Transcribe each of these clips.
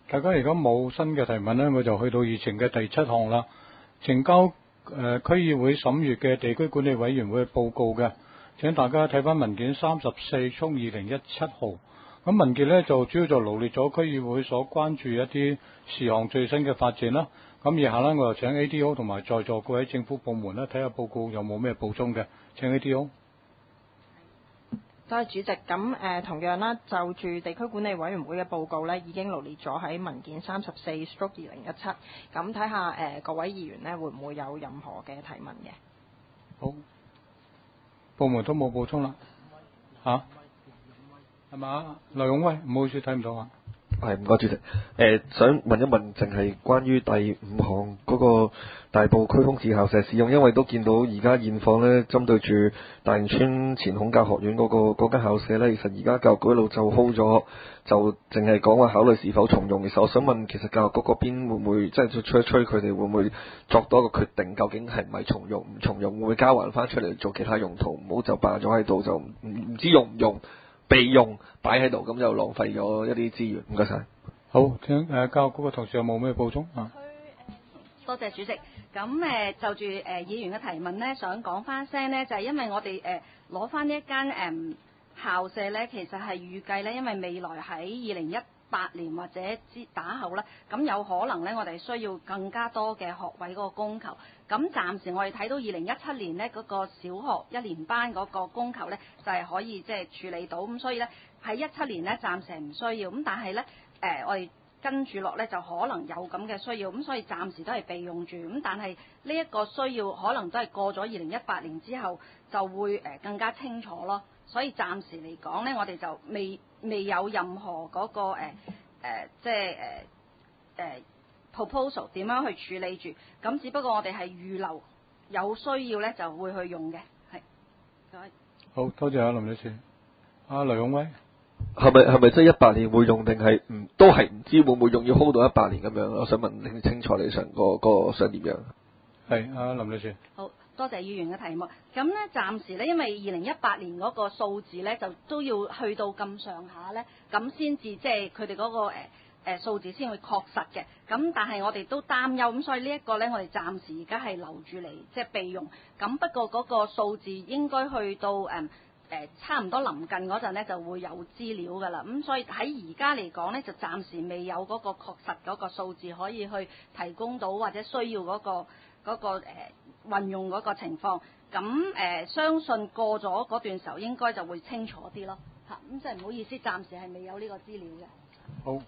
大家而家冇新嘅提問呢，我就去到議程嘅第7項啦。呈交區議會審閱嘅地區管理委員會嘅報告嘅，請大家睇翻文件34/2017號。咁文件呢就主要就羅列咗區議會所關注一啲事項最新嘅發展啦。咁以下呢，我就請 ADO 同埋在座各位政府部門呢睇下報告有冇咩補充嘅。請 ADO。 多謝主席。咁同樣啦，就住地區管理委員會嘅報告呢，已經羅列咗喺文件34/2017。咁睇下各位議員呢會唔會有任何嘅提問嘅？ 好，部門都冇補充啦。嚇？係嘛？劉勇威，唔好意思，睇唔到啊。 係，唔該主席。想問一問，淨係關於第5項嗰個大埔區空置校舍使用，因為都見到而家現況呢，針對住大型村前孔教學院嗰間校舍呢，其實而家教育局一路就 hold 咗，就淨係講話考慮是否重用。其實我想問，其實教育局嗰邊會唔會即係吹一吹佢哋會唔會作多一個決定，究竟係唔係重用？唔重用會唔會交還翻出嚟做其他用途？唔好就霸咗喺度，就唔知用唔用。備用擺喺度，咁就浪費咗一啲資源。唔該晒。 好，請教育局嘅同事有冇咩補充啊？ 多謝主席。咁就住議員嘅提問呢，想講翻聲呢，就係因為我哋攞翻呢一間校舍呢，其實係預計呢，因為未來喺2018年或者打後啦，咁有可能呢，我哋需要更加多嘅學位嗰個供求。咁暫時我哋睇到2017年呢嗰個小學1年班嗰個供求呢，就係可以即係處理到，咁所以呢，喺17年呢暫時係唔需要，咁但係呢，我哋跟住落呢就可能有咁嘅需要，咁所以暫時都係備用住，咁但係呢一個需要可能都係過咗2018年之後就會更加清楚咯，所以暫時嚟講呢，我哋就未有任何嗰個即係proposal 點樣去處理住，咁只不過我哋係預留有需要呢就會去用嘅，係。 好多謝林女士。劉勇威， 係咪即係18年會用，定係都係唔知會唔會用，要 hold 到18年咁樣？我想問你清楚你想個想點樣？ 係林女士。 好多謝議員嘅題目。咁呢，暫時呢，因為2018年嗰個數字呢，就都要去到咁上下呢，咁先至即係佢哋嗰個數字先會確實嘅，咁但係我哋都擔憂，咁所以呢一個呢，我哋暫時而家係留住嚟即係備用。咁不過嗰個數字應該去到差唔多臨近嗰陣呢，就會有資料㗎啦。咁所以喺而家嚟講呢，就暫時未有嗰個確實嗰個數字可以去提供到，或者需要嗰個運用嗰個情況。咁相信過咗嗰段時候應該就會清楚啲咯。嚇，咁即係唔好意思，暫時係未有呢個資料嘅。 好。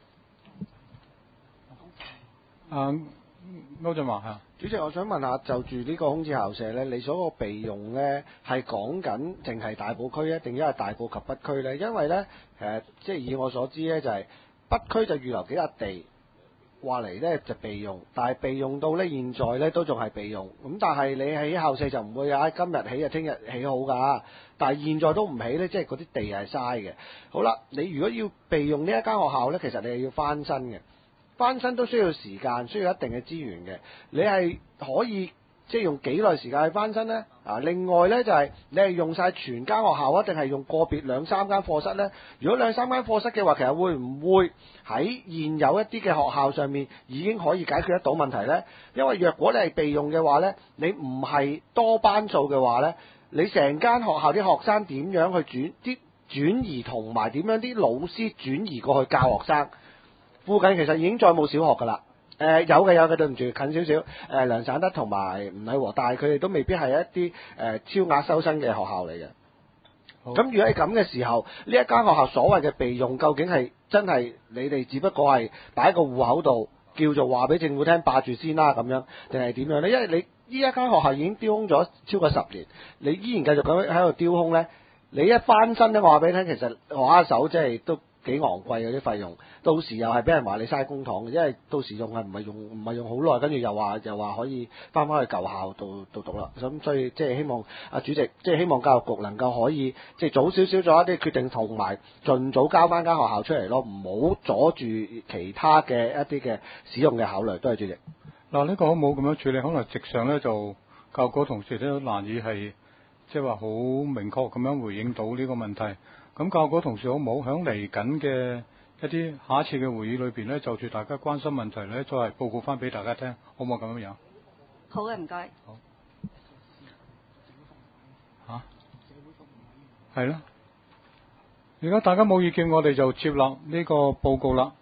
歐振華主席，我想問下，就住呢個空置校舍呢，你所個備用呢係講緊淨係大埔區定因為大埔及北區呢？因為呢，即係以我所知呢，就係北區就預留幾笪地，話嚟呢就備用，但係備用到呢現在呢都仲係備用。咁但係你喺校舍就唔會今日起就聽日起好㗎。但係現在都唔起呢，即係嗰啲地係嘥嘅。好啦，你如果要備用呢一間學校呢，其實你係要翻新嘅。翻新都需要時間，需要一定嘅資源嘅。你係可以即係用幾耐時間去翻新呢？另外呢，就係你係用晒全間學校啊，定係用個別2-3間課室呢？如果2-3間課室嘅話，其實會唔會喺現有一啲嘅學校上面已經可以解決得到問題呢？因為若果你係備用嘅話呢，你唔係多班數嘅話呢，你成間學校啲學生點樣去轉移，同埋點樣啲老師轉移過去教學生？附近其實已經再冇小學㗎啦，有嘅，對唔住，近少少，梁省德同埋吳禮和，但係佢哋都未必係一啲超額收生嘅學校嚟嘅。咁如果係咁嘅時候，呢一間學校所謂嘅備用，究竟係真係你哋只不過係擺喺個戶口度，叫做話俾政府聽霸住先啦咁樣，定係點樣呢？因為你呢一間學校已經丟空咗超過10年，你依然繼續咁喺度丟空呢，你一翻新呢，我話俾你聽，其實攞一手即係都幾昂貴嗰啲費用，到時又係俾人話你嘥公帑嘅，因為到時用係唔係用好耐，跟住又話可以翻返去舊校度讀啦。咁所以即係希望主席即係希望教育局能夠可以即係早少少做一啲決定，同埋盡早交翻間學校出嚟咯，唔好阻住其他嘅一啲嘅使用嘅考慮。多謝主席。 嗱，呢個好冇咁樣處理，可能直上呢就教育局同事都難以係即係話好明確咁樣回應到呢個問題。咁教育局同事好冇響嚟緊嘅一啲下一次嘅會議裏邊咧，就住大家關心問題咧，再係報告翻俾大家聽，好唔好咁樣樣？ 好嘅，唔該。 好。嚇？係咯。如果大家冇意見，我哋就接納呢個報告啦。